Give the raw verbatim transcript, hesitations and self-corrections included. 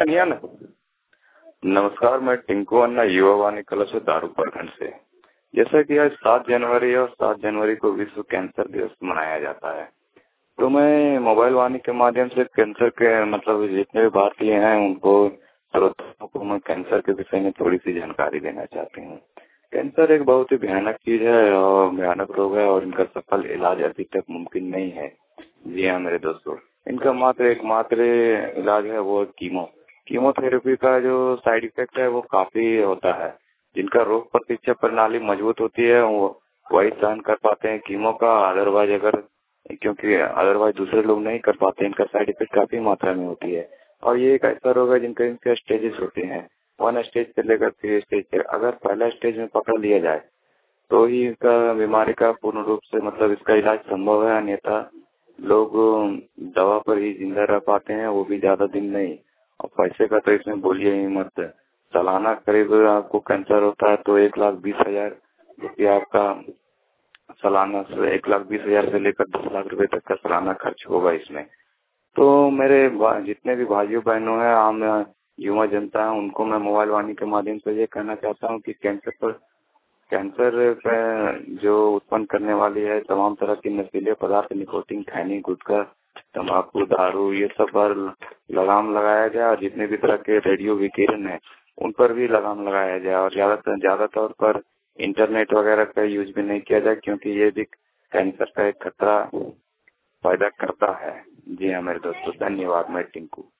नहीं आना। नमस्कार, मैं टिंकू अन्ना युवा वाणी कला से दारू प्रखंड से। जैसा कि आज सात जनवरी और सात जनवरी को विश्व कैंसर दिवस मनाया जाता है, तो मैं मोबाइल वाणी के माध्यम से कैंसर के मतलब जितने भी भारतीय हैं उनको श्रोताओं को मैं कैंसर के विषय में थोड़ी सी जानकारी देना चाहती हूँ। कैंसर एक बहुत ही भयानक चीज है और भयानक रोग है और इनका सफल इलाज अभी तक मुमकिन नहीं है। जी हाँ मेरे दोस्तों, इनका मात्र एकमात्र इलाज है वो कीमो कीमोथेरेपी का जो साइड इफेक्ट है वो काफी होता है। जिनका रोग प्रतिरक्षा प्रणाली मजबूत होती है वो वही सहन कर पाते हैं कीमो का, अदरवाइज अगर क्योंकि अदरवाइज दूसरे लोग नहीं कर पाते। इनका साइड इफेक्ट काफी मात्रा में होती है और ये एक ऐसा रोग है जिनके इनके स्टेजेस होते हैं, वन स्टेज से लेकर थ्री स्टेज तक। अगर पहला स्टेज में पकड़ लिया जाए तो ही इसका बीमारी का पूर्ण रूप से मतलब इसका इलाज संभव है, अन्यथा लोग दवा पर ही जिंदा रह पाते हैं, वो भी ज्यादा दिन नहीं। और पैसे का तो इसमें बोलिए ही मत। सालाना करीब आपको कैंसर होता है तो एक लाख बीस हजार रुपया आपका सालाना से एक लाख बीस हजार से लेकर दस लाख रुपए तक का सालाना खर्च होगा इसमें। तो मेरे जितने भी भाइयों बहनों हैं, आम युवा जनता है, उनको मैं मोबाइल वाणी के माध्यम से ये कहना चाहता हूँ कि कैंसर पर कैंसर जो उत्पन्न करने वाली है तमाम तरह के नशीले पदार्थ, निकोटीन, खैनी, गुटखा, तंबाकू, दारू, ये सब पर लगाम लगाया जाए और जितने भी तरह के रेडियो विकिरण है उन पर भी लगाम लगाया जाए और ज्यादा ज्यादा तौर पर इंटरनेट वगैरह का यूज भी नहीं किया जाए, क्योंकि ये भी कैंसर का एक खतरा पैदा करता है। जी हाँ मेरे दोस्तों, धन्यवाद। मैं टिंकू।